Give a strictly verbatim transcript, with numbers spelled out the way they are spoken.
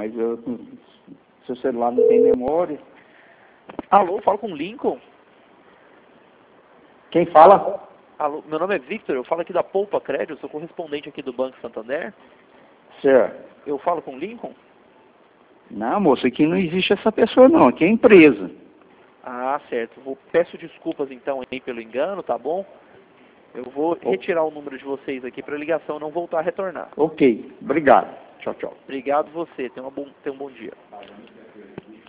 mas eu, seu celular não tem memória. Alô, falo com o Lincoln? Quem fala? Alô, meu nome é Victor, eu falo aqui da Poupa Crédito, sou correspondente aqui do Banco Santander. Certo. Eu falo com o Lincoln? Não, moço, aqui não existe essa pessoa não, aqui é empresa. Ah, certo. Vou, peço desculpas então aí pelo engano, tá bom? Eu vou retirar o número de vocês aqui para a ligação não voltar a retornar. Ok, obrigado. Tchau, tchau. Obrigado você, tenha, uma bom, tenha um bom dia.